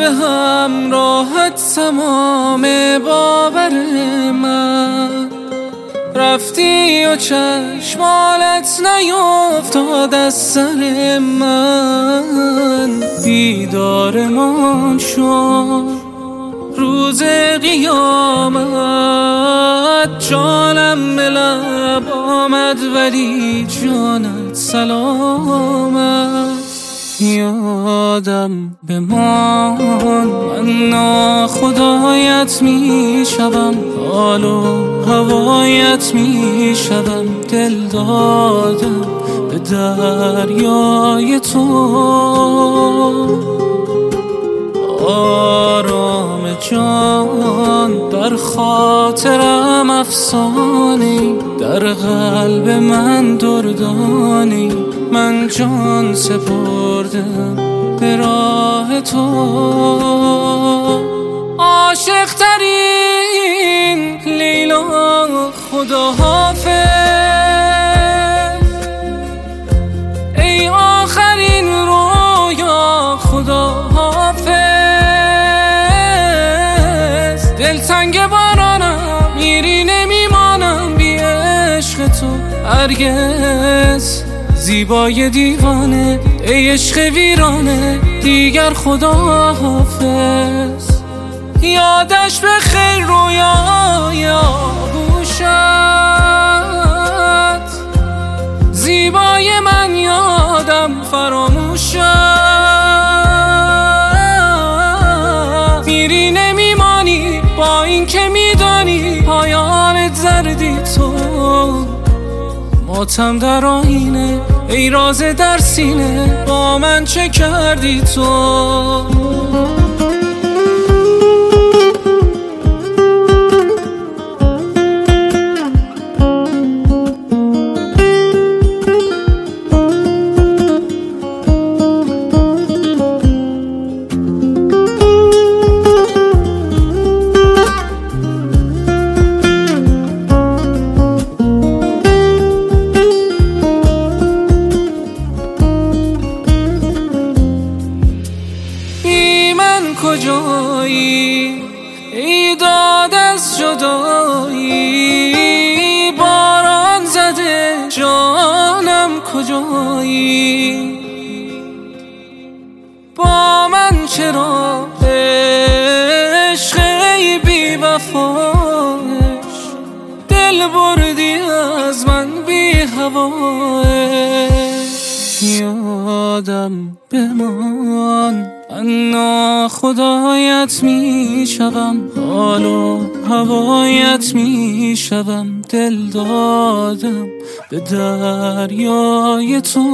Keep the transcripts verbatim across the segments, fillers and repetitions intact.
همراهت تمام باور من، رفتی و چشمالت نیفتاد از سر من. دیدارمان شد روز قیامت، جانم به لب آمد ولی جانت سلامت. یادم بمان من ناخدایت می شدم، حال و هوایت می شدم، دل دادم به دریای تو. آرام جان در خاطرم افسانی، در قلب من دردانی، من جان سپردم به راه تو. عاشق ترین لیلا خدا حافظ، ای آخرین رویا خدا حافظ. دلتنگ بارانم میری نمیمانم بی عشق تو هرگز. زیبای دیوانه ای عشق ویرانه دیگر خدا حافظ. یادش به خیر رویای آغوشت، زیبای من یادم فراموشت. میری نمیمانی با این که میدانی پایان زردی تو. ماتم در آینه ای راز در سینه، با من چه کردی تو؟ کجایی ای داد از جدایی، باران زده جانم کجایی؟ با من چرا عشق ای بی وفایش، دل بردی از من بی هوایش. یادم بمان من ناخدایت می شدم، حال و هوایت می شدم، دل دادم به دریای تو.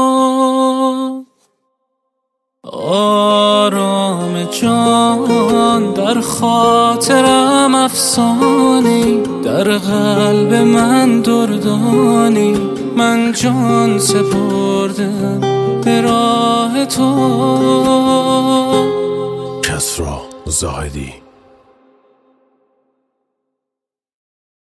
آرام جان در خاطرم افسانی، در قلب من دردانی، من جان سپردم به راه تو. کسری زاهدی.